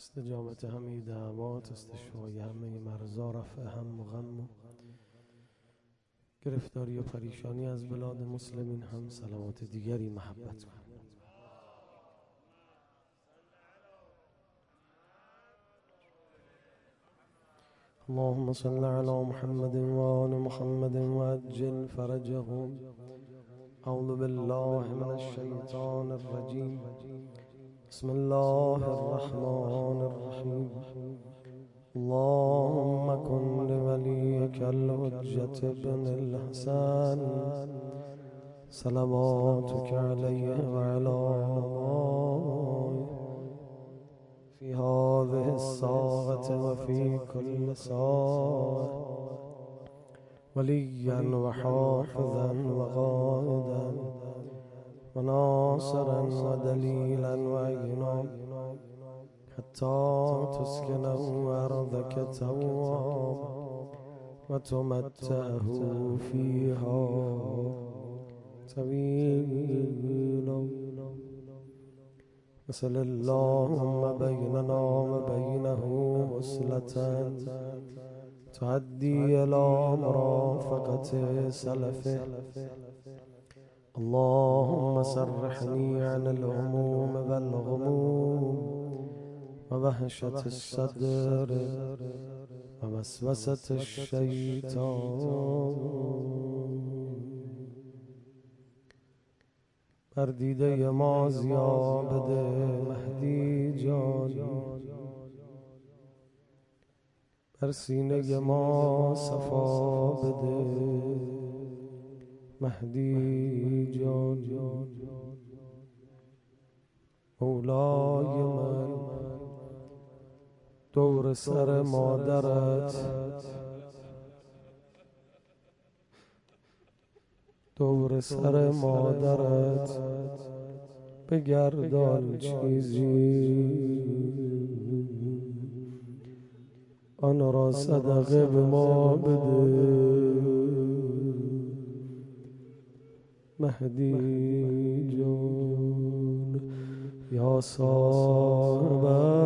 استجابت همه دعوات، استشفای همه مرضا، رفع هم و غم و گرفتاری و پریشانی از بلاد مسلمین هم صلوات دیگری محبت کن. اللهم صل على محمد وآل محمد وعجل فرجهم. أعوذ بالله من الشيطان الرجيم. بسم الله الرحمن الرحيم. اللهم كن لوليك الحجة بن الحسن صلواتك عليه وعلى آبائه في هذه الساعة وفي كل ساعة وليا وحافظا وقائدا وناصرا ودليلا وعينا حتى تسكنه أرضك توابا وتمتعه فيها طويلا. وصل اللهم بيننا وبينه وصلة تؤدي إلى مرافقة سلفه. اللهم سرحني عن الهموم والغموم ووهشة الصدر ووسوسة الشيطان. بر دیده ما ضیا بده مهدی جان، بر سینه ما صفا بده مهدی جان. مولای من دور سر مادرت، دور سر مادرت بگردان چیزی، آن را صدقه به ما بده مهدی جان. یا صاحب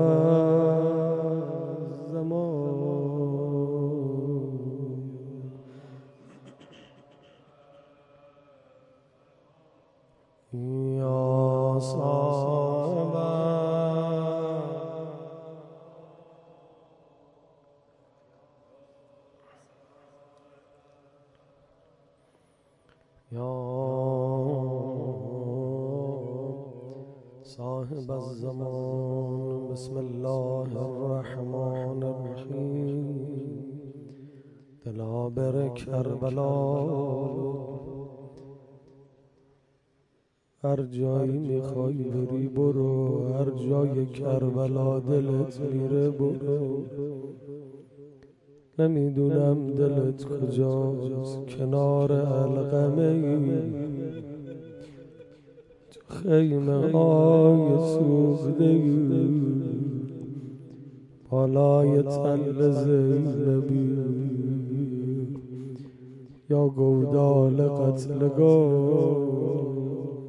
الزمان، یا صاحب صاحب الزمان. بسم الله الرحمن الرحیم. دلا بر کربلا، هر جایی میخوای بری برو، هر جای کربلا دلت میره برو. نمیدونم دلت کجاست، کنار علقمه ای، خیمه های سوخته ای، بالای تل زینبی، یا گودال قتلگاه.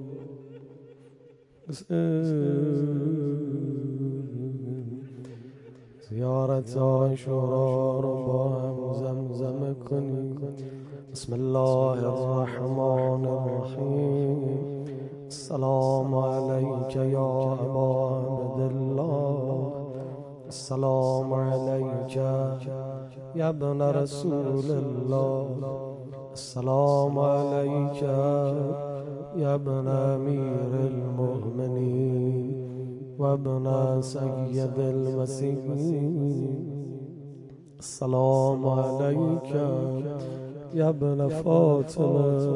زیارت عاشورا رو با هم زمزمه کنی. بسم الله الرحمن الرحیم. السلام علیک یا ابا عبدالله، السلام علیک یا ابن رسول الله، السلام علیک یا ابن امیر المؤمنین و ابن سید المسیحین، السلام علیک یا ابن فاطمه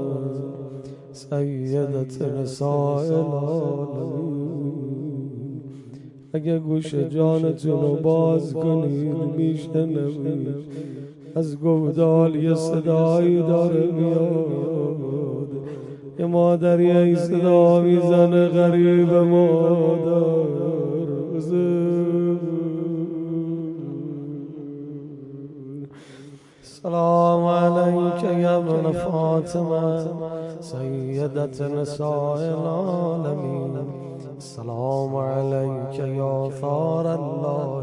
سیدت نساء العالمین. اگه گوش جانتون رو باز کنید میشنوید از گودال یه صدایی داره میاد، یه مادری این صدا میزنه غریب مادر. السلام علیک یا ابن فاطمه سیدت نساء العالمین، السلام علیک یا ثار الله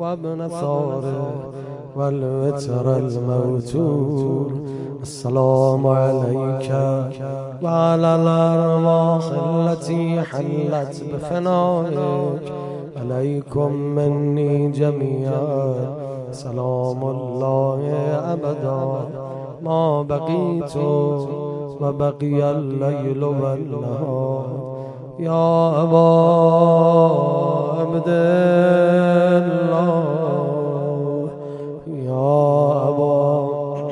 وابن ثاره والوتر الموتور. السلام عليك وعلى الأرواح التي حلت بفنائك، عليكم مني جميعا سلام الله أبدا ما بقيت وبقي الليل والنهار. يا أبا عبد الله، يا أبا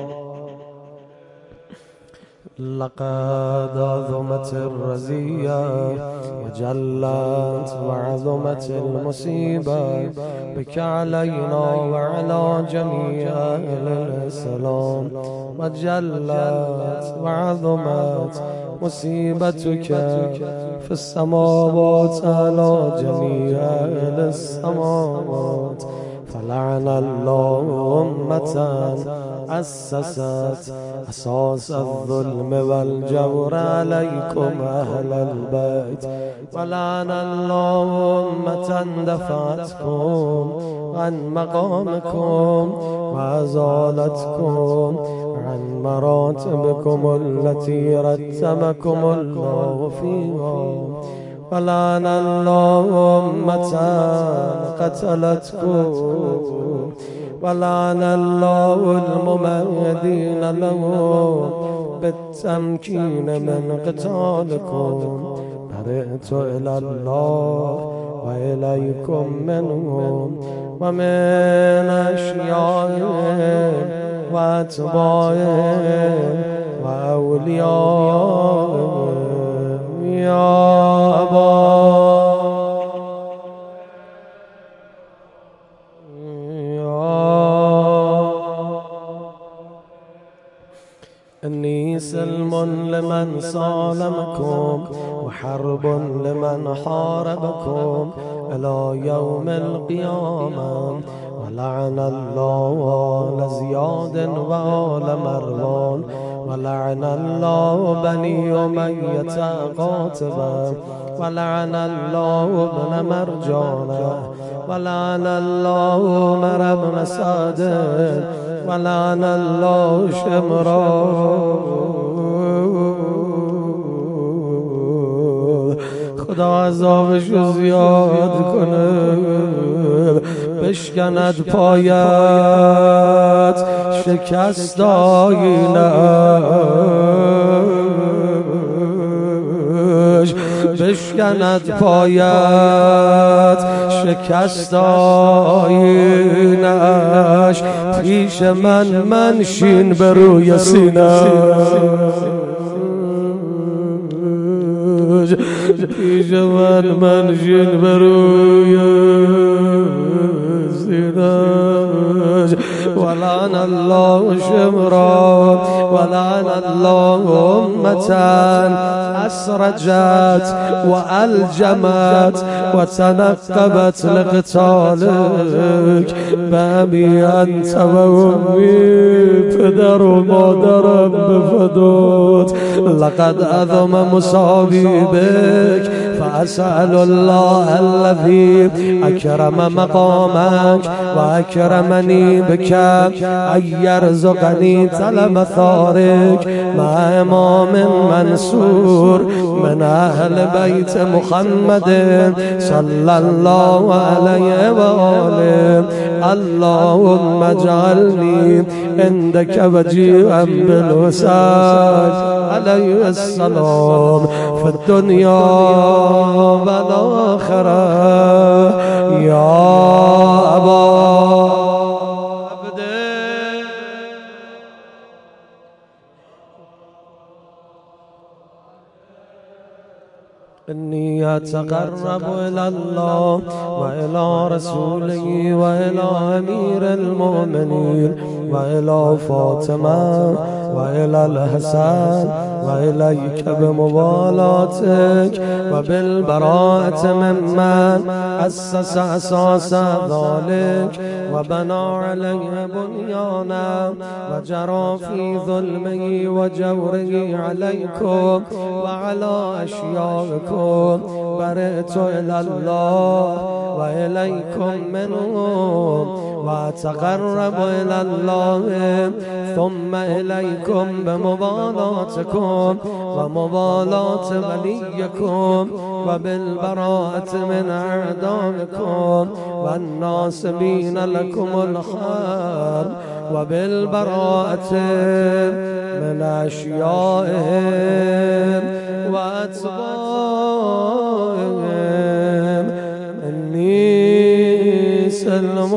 لقد عظمت الرزية وجلت وعظمت المصيبة بك علينا وعلى جميع أهل الإسلام، وجلت وعظمت مصيبتك في السماوات على جميع أهل السماوات. فلعن الله أمة أسست أساس الظلم والجور عليكم أهل البيت، ولعن الله أمة دفعتكم عن مقامكم وأزالتكم عن مراتبكم التي رتبكم الله فيها، ولعن الله أمة قتلتكم، ولعن الله الممهدين لهم بالتمكين من قتالكم. برئت إلى الله وإليكم منهم ومن أشيائهم وأتباعهم وأوليائهم. يا أبا إني سلم لمن صالمكم وحرب لمن حاربكم إلى يوم القيامة. ولعن الله آل زياد وآل مروان، ولعن الله بني أمية قاتبا، ولعن الله ابن مرجان، ولعن الله عمر بن سعد، ولعن الله شمران. خدا عذابشو زیاد کنه، بشکند پایت شکست آینه‌اش، بشکند پایت شکست آینه‌اش. پیش من منشین به روی سینه، پیش من منشین به روی سینه. ولعن الله شمرا، ولعن الله أمة أسرجت وألجمت وتنقبت لقتالك. بأبي أنت وأمي، پدر و مادرم بفدات. لقد أذم مصابي بك، فأسأل الله الذي أكرم مقامك وأكرمني بك أن يرزقني طلب ثارك مع إمام منصور من أهل بيت محمد صلى الله عليه وآله. اللهم اجعلني عندك وجيها بالحسين عليه السلام في الدنيا والآخرة. يا أبا عبد إني أتقرب إلى الله وإلى رسوله وإلى أمير المؤمنين وإلى فاطمة وإلى الحسن وإليك بموالاتك وبالبراءة ممن أسس أساس ذلك وبنى عليه بنيانا وجرى في ظلمه وجوره عليكم وعلى أشيائكم. برئت إلى الله وإليكم منهم وأتقرب إلى الله ثم إليكم بمبالاتكم ومبالاة وليكم وبالبراءة من أعدائكم والناصبين لكم الخير وبالبراءة من أشيائهم وأتباعهم. إني سلم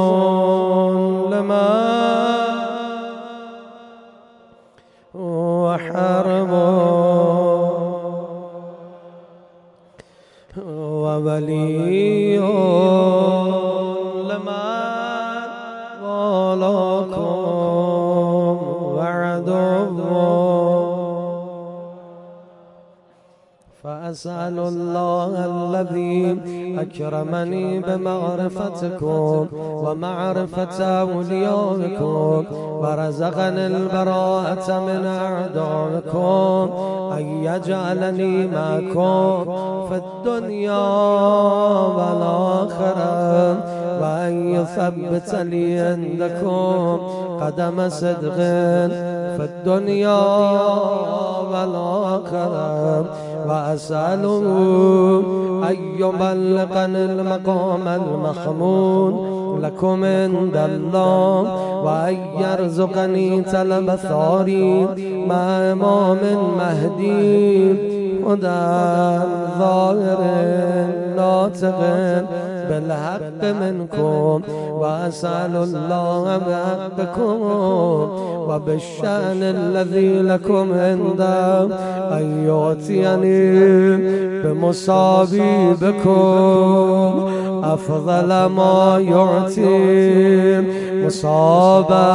لما وحرب وولي لما والاكم وعدو. فأسأل الله الذي أكرمني بمعرفتكم ومعرفة أوليائكم ورزقني البراءة من أعدائكم أن يجعلني معكم في الدنيا والآخرة وأن يثبت لي عندكم قدم صدق في الدنيا والآخرة. وأسأله أن يبلغني المقام المحمود لكم عند الله وأن يرزقني طلب ثاري مع إمام مهدي هدى ظاهر ناطق بالحق منكم. وأسأل الله بحقكم وبالشأن الذي لكم عنده أن يعطيني بمصابي بكم أفضل ما يعطي مصابا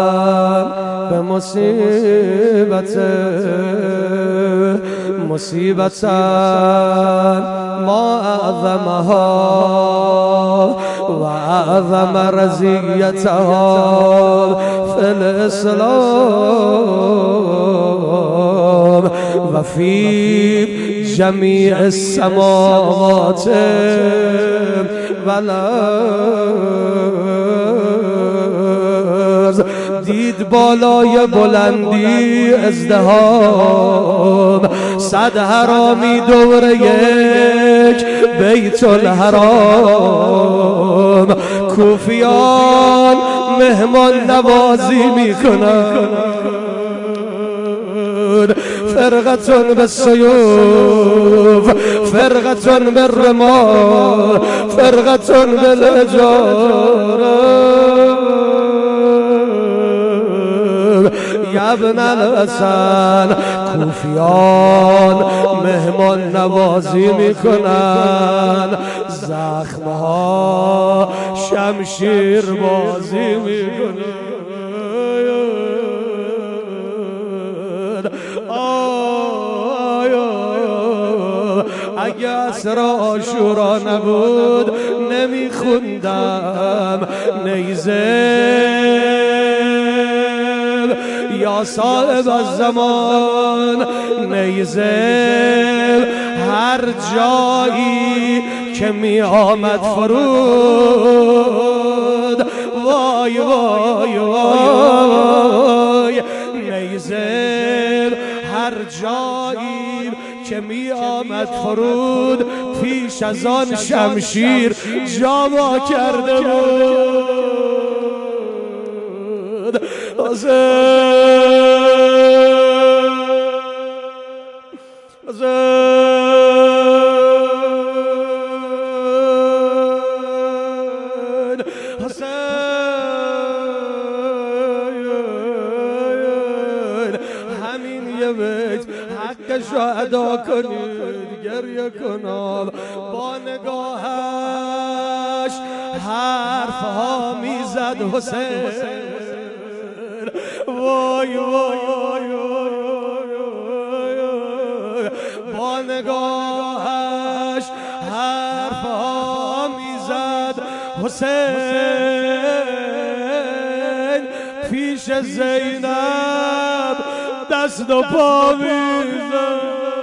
مصيبة ما أعظمها وأعظم رزيتها في الإسلام وفي جميع السماوات والأرض. دید بالای بلندی ازدهام، صد حرامی دور یک بیت الحرام. کوفیان مهمان نوازی میکنند، فرقة بالسيوف، فرقة بالرمال، فرقة بالحجارة. يا ابن الحسن، کوفیان مهمان نوازی میکنن، زخمها شمشیر بازی میکنن. اگه عصر عاشورا نبود نمیخوندم نیزه یا صاحب الزمان. نیزه هر جایی که می آمد فرود، وای وای وای. نیزه هر جایی که می آمد فرود، پیش از آن شمشیر جا کرده بود. همین یه بیت حقش را ادا کنید. گریه کنم با نگاهش حرفها میزد حسین. وای وای وای وای. نگاهش حرفا میزد حسین پیش زینب دست و پا میزد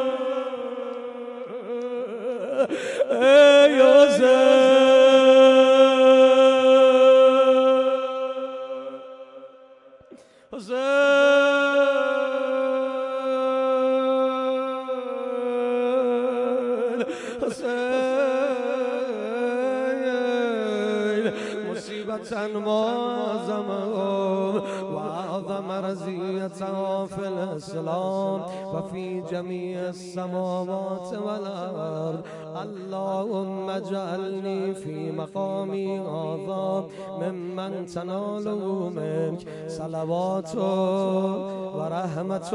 ای حسین مصيبة معظمة وأعظم رزية في الإسلام وفي جميع السماوات والأرض اللهم اجعلني في مقامي هذا ممن تناله منك صلوات ورحمة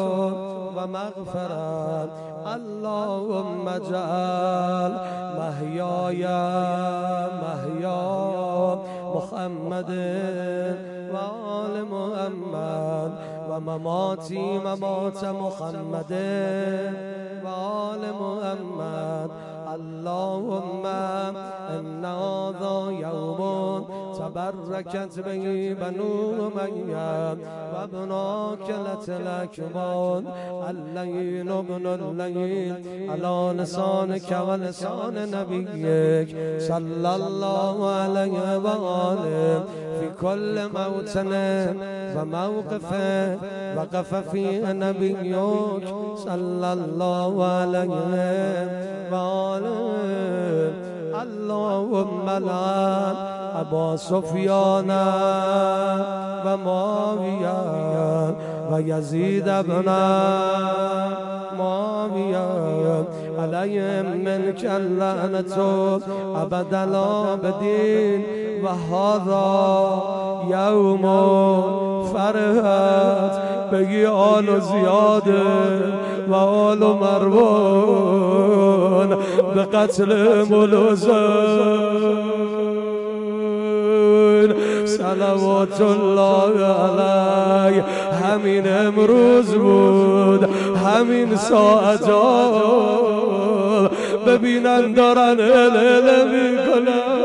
ومغفرة اللهم اجعل محياي محيا محمد وآل محمد ومماتي ممات محمد وآل محمد اللهم إن هذا يوم تبركت به بنو أمية وابناك الأكبر الليل ابن الليل على لسانك ولسان نبيك صلى الله عليه وآله في كل موطن وموقف وقف فيه نبيك صلى الله عليه وآله اللهم لعن أبا سفيان ومعاوية ويزيد بن معاوية عليهم منك اللعنة أبد الآبدين وهذا يوم فرحت به آل زياد وآل مروان بقتل الحسين صلوات الله علیه. همین امروز بود، همین ساعتا ببینن دارن اله میکنن.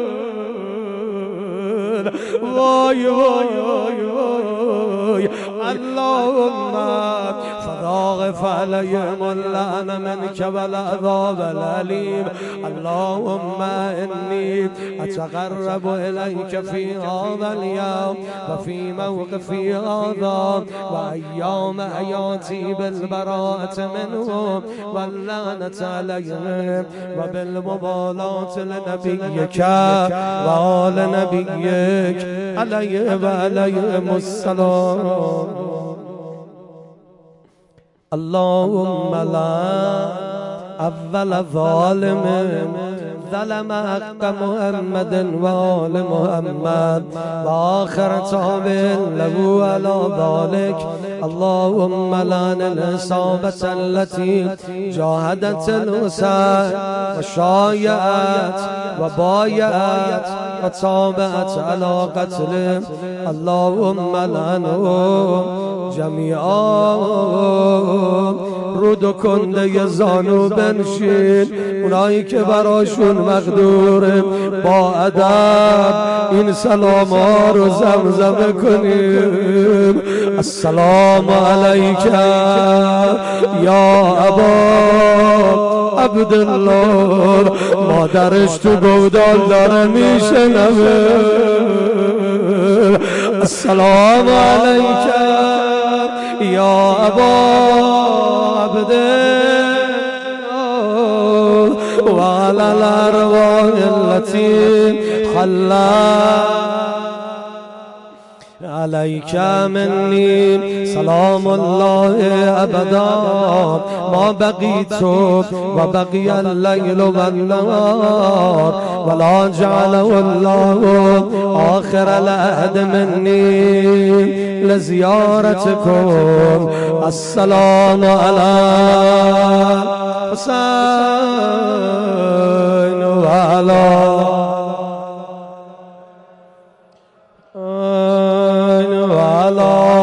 وای وای وای وای اللهم فضاغف عليهم اللعن منك والعذاب الأليم. اللهم إني أتقرب إليك في هذا اليوم وفي موقفي هذا وأيام حياتي بالبراءة منهم واللعنة عليهم وبالمبالاة لنبيك وآل نبيك عليه وعليهم السلام. اللهم لا أول ظالم ظلم حق محمد وآل محمد وآخر تابع له على ذلك. اللهم لعن العصابة التي جاهدت الحسين وشايعت وبايعت وتابعت على قتله. اللهم لعنهم جميعا. رود کنده زانو بنشین، اونایی که براشون مقدوره با ادب این سلام ها رو زمزمه کنیم. السلام علیک یا ابا عبدالله. مادرش تو گودال داره میشنوه. السلام علیک یا ابا وعلى الأرواح التي خلت عليك مني سلام الله أبدا ما بقيت وبقي الليل والنهار ولا جعله الله آخر العهد مني لزيارتكم. السلام على حسين وعلى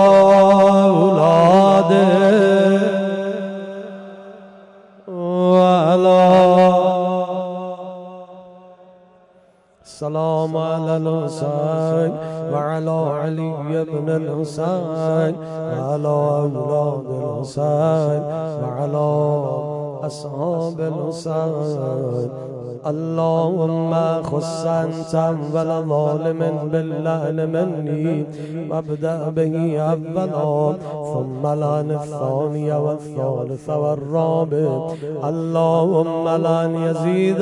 أولاده السلام على الحسين وعلى علي بن الحسين وعلى أولاد الحسين وعلى أصحاب الحسين. اللهم خص أنت أول ظالم باللعن مني وابدأ به أولا ثم لعن الثاني والثالث والرابع. اللهم لعن يزيد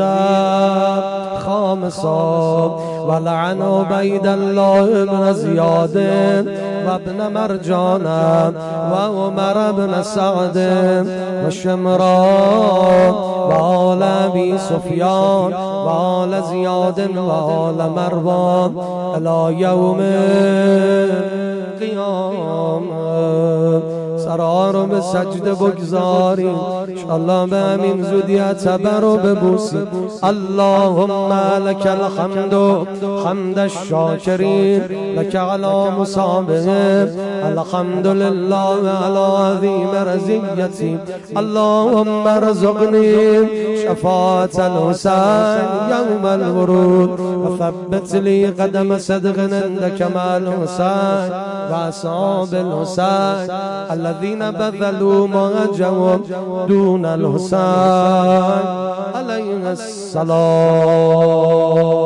خامسا ولعن عبيد الله بن زياد وابن مرجان وعمر بن سعد وشمران وآل أبي سفيان وآل زياد وآل مروان إلى يوم القيامة. سرا رو به سجده بگذاریم انشالله به همین زودی عتبه رو ببوسیم. اللهم لك الحمد حمد الشاکرین لك على مصابهم الحمد لله على عظیم رضیتی. اللهم ارزقني شفاعة الحسين يوم الورود وثبت لي قدم صدق عندك مع الحسين وأصحاب الحسين الذين بذلوا مهجهم دون الحسين عليه السلام.